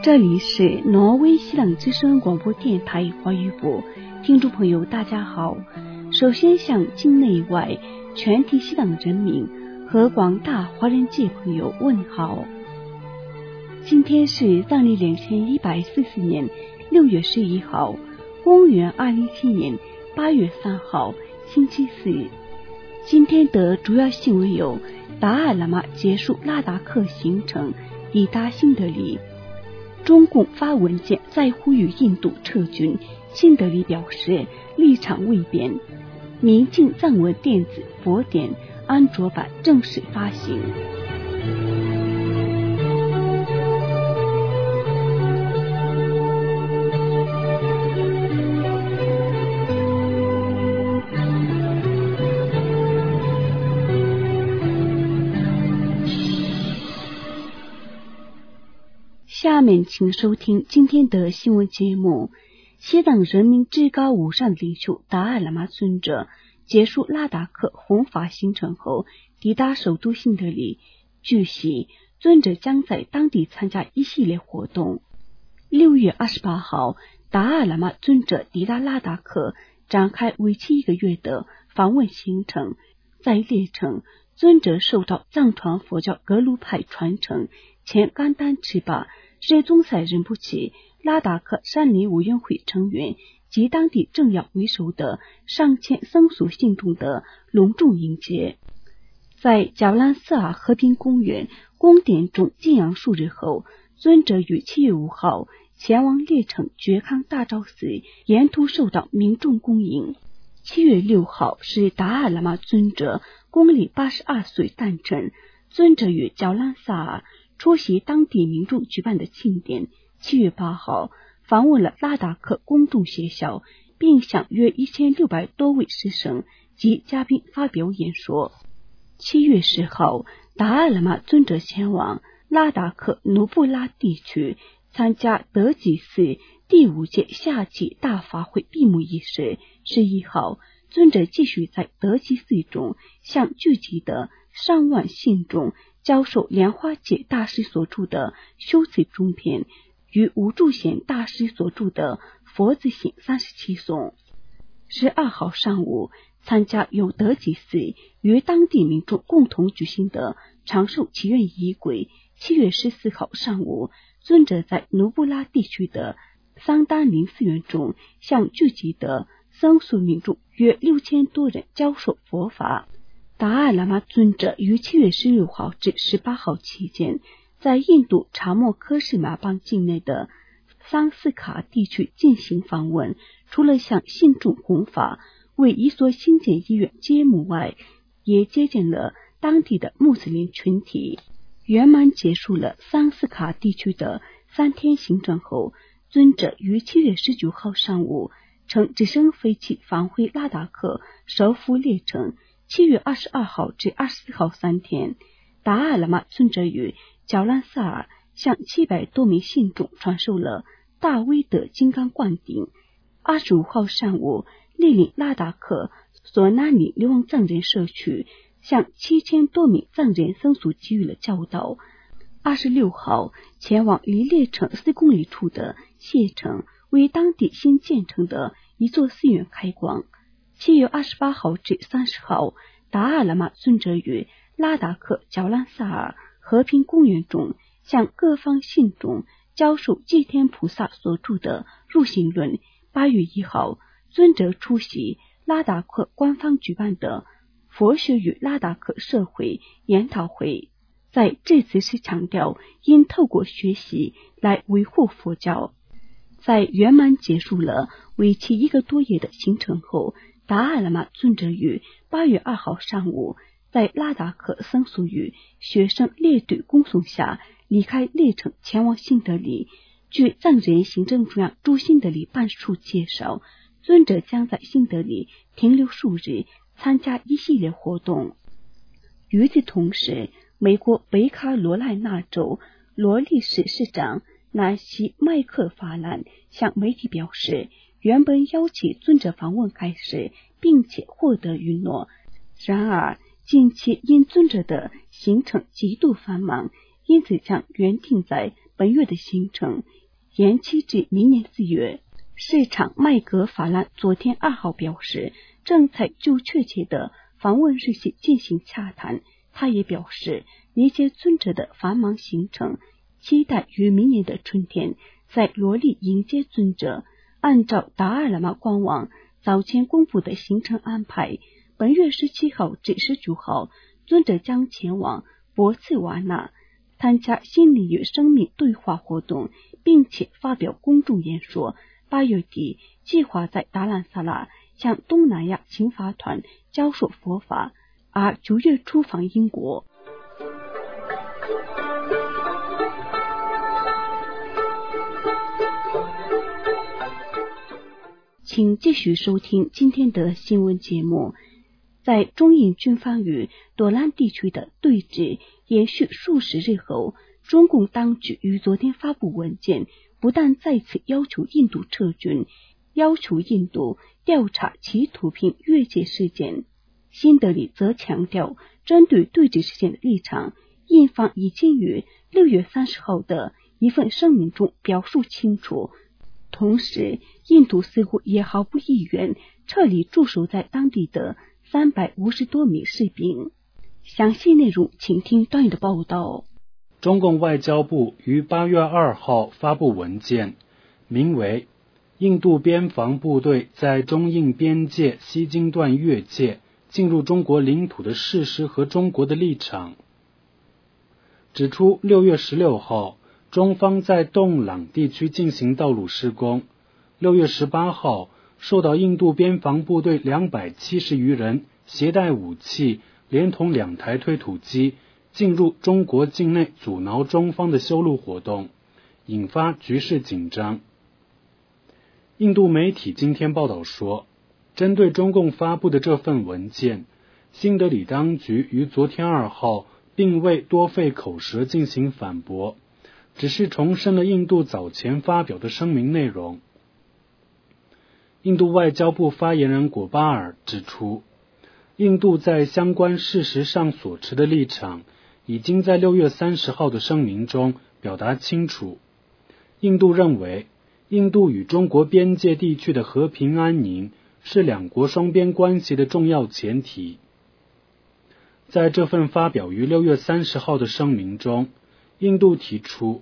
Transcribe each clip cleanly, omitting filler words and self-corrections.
这里是挪威西朗之声广播电台华语部，听众朋友大家好。首先向境内外全体西朗人民和广大华人界朋友问好。今天是藏历2144年6月11号，公元2017年8月3号，星期四。今天的主要新闻有：达尔喇嘛结束拉达克行程，抵达新德里。中共发文件再呼吁印度撤军，新德里表示立场未变。明镜藏文电子佛典安卓版正式发行。下面请收听今天的新闻节目。西藏人民至高无上领袖达尔喇嘛尊者结束拉达克弘法行程后，抵达首都新德里。据悉，尊者将在当地参加一系列活动。6月28号，达尔喇嘛尊者抵达拉达克，展开为期1个月的访问行程。在列程，尊者受到藏传佛教格鲁派传承前甘丹赤巴日宗赛仁波齐、拉达克山林委员会成员及当地政要为首的上千僧俗信众的隆重迎接。在贾兰瑟尔和平公园宫殿中静养数日后，尊者于7月5号前往列城觉康大昭寺，沿途受到民众恭迎。7月6号是达尔喇嘛尊者公历82岁诞辰，尊者于贾兰萨尔出席当地民众举办的庆典。7月8号访问了拉达克公众学校，并向约1600多位师生及嘉宾发表演说。7月10号，达尔喇嘛尊者前往拉达克努布拉地区参加德吉寺第5届夏季大法会闭幕仪式。11号，尊者继续在德吉寺中向聚集的上万信众教授莲花戒大师所著的修持中篇与无住贤大师所著的佛子行37颂。12号上午，参加由德吉寺与当地民众共同举行的长寿祈愿仪轨。7月14号上午，尊者在努布拉地区的桑丹林寺院中向聚集的僧俗民众约6000多人教授佛法。达尔喇嘛尊者于7月16号至18号期间，在印度查莫科士马邦境内的桑斯卡地区进行访问，除了向信众弘法，为一所新建医院揭幕外，也接见了当地的穆斯林群体。圆满结束了桑斯卡地区的3天行程后，尊者于7月19号上午乘直升飞机返回拉达克首府列城。7月22号至24号3天，达尔喇嘛尊者于贾兰萨尔向700多名信众传授了大威德金刚灌顶。25号上午，莅临拉达克索纳里流亡藏人社区，向7000多名藏人僧俗给予了教导。26号前往离列城4公里处的谢城，为当地新建成的一座寺院开光。7月28号至30号，达尔喇嘛尊者于拉达克贾兰萨尔和平公园中向各方信众教授祭天菩萨所著的入行论。8月1号，尊者出席拉达克官方举办的佛学与拉达克社会研讨会，在致辞时强调应透过学习来维护佛教。在圆满结束了为期1个多月的行程后，达尔喇嘛尊者于8月2号上午在拉达克僧俗与学生列队恭送下离开列城，前往新德里。据藏人行政中央驻新德里办事处介绍，尊者将在新德里停留数日，参加一系列活动。与此同时，美国北卡罗来纳州罗利市市长南希麦克法兰向媒体表示，原本邀请尊者访问开始，并且获得允诺。然而，近期因尊者的行程极度繁忙，因此将原定在本月的行程延期至明年4月。市场麦格法兰昨天2号表示，正在就确切的访问日期进行洽谈。他也表示，一切尊者的繁忙行程，期待于明年的春天在罗利迎接尊者。按照达尔喇嘛官网早前公布的行程安排，本月17号至19号，尊者将前往博茨瓦纳参加心灵与生命对话活动，并且发表公众演说。8月底计划在达兰萨拉向东南亚请法团教授佛法，而9月出访英国。请继续收听今天的新闻节目。在中印军方与多兰地区的对峙延续数十日后，中共当局于昨天发布文件，不但再次要求印度撤军，要求印度调查其土平越界事件。新德里则强调，针对对峙事件的立场，印方已经于6月30号的一份声明中表述清楚。同时，印度似乎也毫不意愿撤离驻守在当地的350多名士兵。详细内容请听段宇的报道。 中共外交部于8月2号发布文件，名为《印度边防部队在中印边界西金段越界进入中国领土的事实和中国的立场》，指出6月16号，中方在洞朗地区进行道路施工。6月18号，受到印度边防部队270余人携带武器，连同2台推土机进入中国境内，阻挠中方的修路活动，引发局势紧张。印度媒体今天报道说，针对中共发布的这份文件，新德里当局于昨天2号并未多费口舌进行反驳，只是重申了印度早前发表的声明内容。印度外交部发言人果巴尔指出，印度在相关事实上所持的立场已经在6月30号的声明中表达清楚。印度认为，印度与中国边界地区的和平安宁是两国双边关系的重要前提。在这份发表于6月30号的声明中，印度提出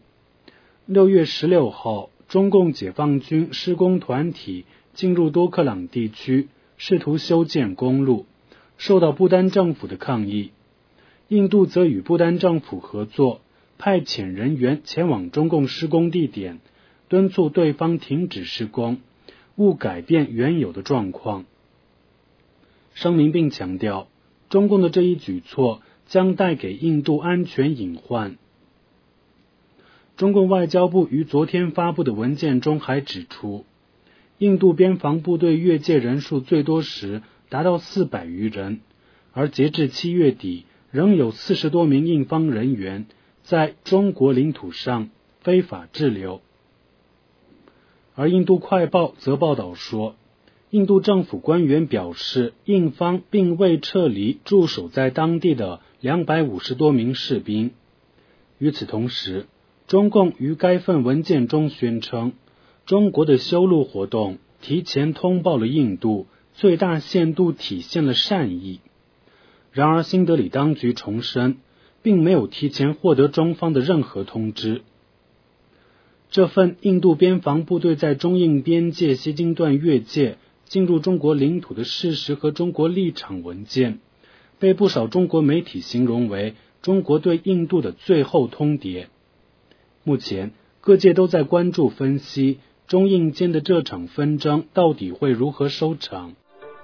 ，6月16号，中共解放军施工团体进入多克朗地区，试图修建公路，受到不丹政府的抗议。印度则与不丹政府合作，派遣人员前往中共施工地点，敦促对方停止施工，勿改变原有的状况。声明并强调，中共的这一举措将带给印度安全隐患。中共外交部于昨天发布的文件中还指出，印度边防部队越界人数最多时达到400余人，而截至7月底，仍有40多名印方人员在中国领土上非法滞留。而印度快报则报道说，印度政府官员表示，印方并未撤离驻守在当地的250多名士兵。与此同时，中共于该份文件中宣称，中国的修路活动提前通报了印度，最大限度体现了善意。然而，新德里当局重申，并没有提前获得中方的任何通知。这份印度边防部队在中印边界西金段越界进入中国领土的事实和中国立场文件，被不少中国媒体形容为中国对印度的最后通牒。目前，各界都在关注分析中印间的这场纷争到底会如何收场。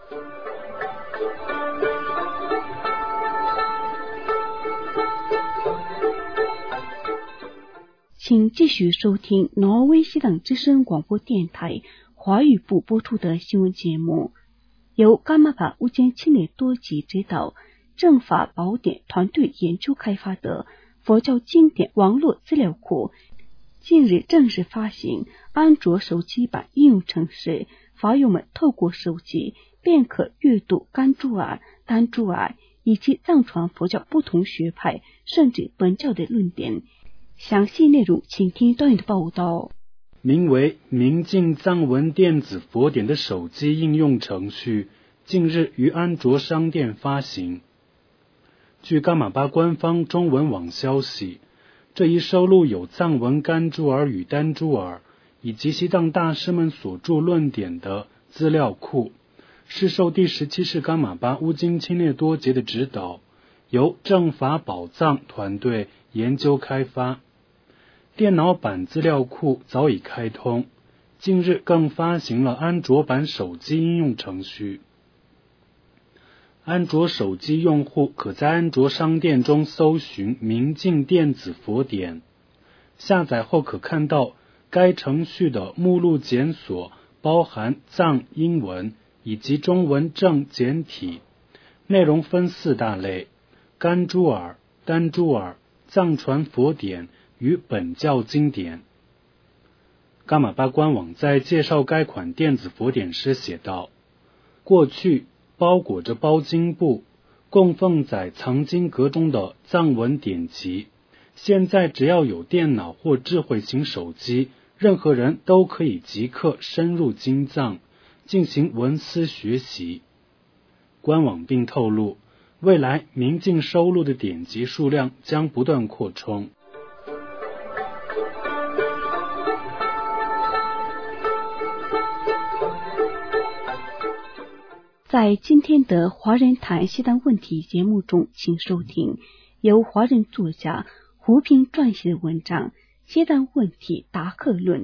请继续收听挪威西党之声广播电台华语部播出的新闻节目，由伽马法乌坚青年多吉指导，正法宝典团队研究开发的佛教经典网络资料库，近日正式发行安卓手机版应用程式，法友们透过手机便可阅读甘珠尔、丹珠尔以及藏传佛教不同学派甚至本教的论点。详细内容请听段宇的报道。 名为明镜藏文电子佛典的手机应用程序近日于安卓商店发行。据噶玛巴官方中文网消息，这一收录有藏文甘珠尔与丹珠尔以及西藏大师们所著论点的资料库，是受第17世噶玛巴乌金钦列多杰的指导，由正法宝藏团队研究开发。电脑版资料库早已开通，近日更发行了安卓版手机应用程序。安卓手机用户可在安卓商店中搜寻明镜电子佛典，下载后可看到该程序的目录检索包含藏英文以及中文正简体，内容分4大类：甘珠尔、丹珠尔、藏传佛典与本教经典。噶玛巴官网在介绍该款电子佛典时写道，过去包裹着包经布供奉在藏经阁中的藏文典籍，现在只要有电脑或智慧型手机，任何人都可以即刻深入经藏进行文思学习。官网并透露，未来明镜收录的典籍数量将不断扩充。 在今天的华人谈西藏问题节目中，请收听由华人作家胡平撰写的文章《西藏问题答客论》。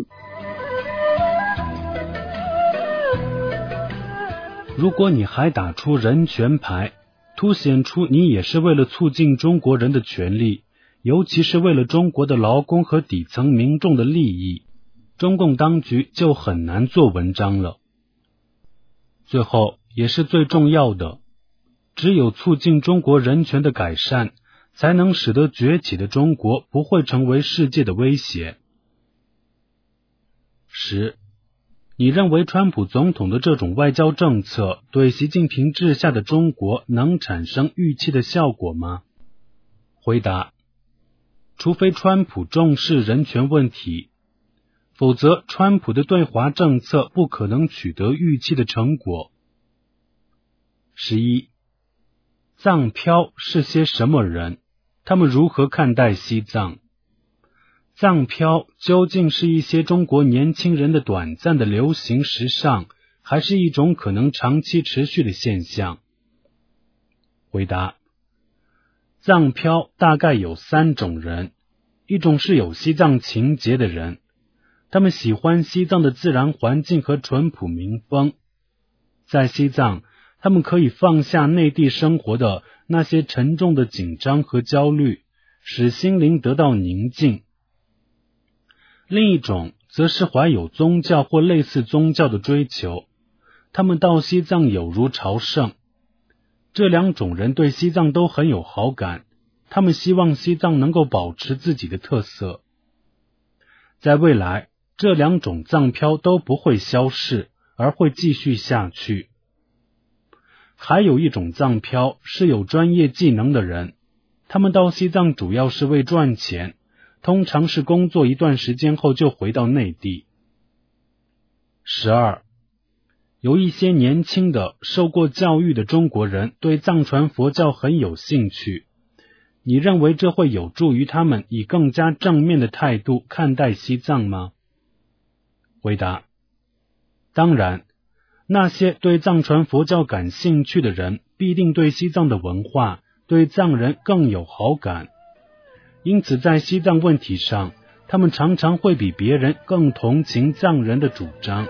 如果你还打出人权牌，凸显出你也是为了促进中国人的权利，尤其是为了中国的劳工和底层民众的利益，中共当局就很难做文章了。最后也是最重要的，只有促进中国人权的改善，才能使得崛起的中国不会成为世界的威胁。10. 你认为川普总统的这种外交政策对习近平治下的中国能产生预期的效果吗？回答：除非川普重视人权问题，否则川普的对华政策不可能取得预期的成果。11. 藏漂是些什么人？他们如何看待西藏？藏漂究竟是一些中国年轻人的短暂的流行时尚，还是一种可能长期持续的现象？回答：藏漂大概有3种人，一种是有西藏情结的人，他们喜欢西藏的自然环境和淳朴民风，在西藏他们可以放下内地生活的那些沉重的紧张和焦虑，使心灵得到宁静。另一种则是怀有宗教或类似宗教的追求，他们到西藏有如朝圣。这2种人对西藏都很有好感，他们希望西藏能够保持自己的特色。在未来，这2种藏漂都不会消逝，而会继续下去。还有一种藏漂是有专业技能的人，他们到西藏主要是为赚钱，通常是工作一段时间后就回到内地。12. 有一些年轻的受过教育的中国人对藏传佛教很有兴趣，你认为这会有助于他们以更加正面的态度看待西藏吗？回答：当然，那些对藏传佛教感兴趣的人必定对西藏的文化、对藏人更有好感，因此在西藏问题上，他们常常会比别人更同情藏人的主张。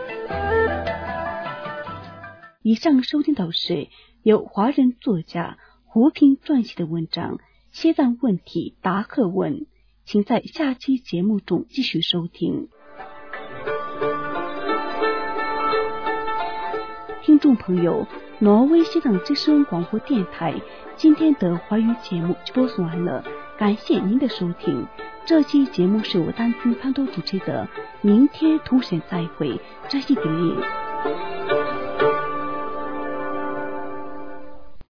以上收听到是由华人作家胡平撰写的文章《西藏问题答客问》，请在下期节目中继续收听。听众朋友，挪威西藏之声广播电台今天的华语节目就播送完了，感谢您的收听。这期节目是我丹青潘多主持的，明天同时再会，扎西比利。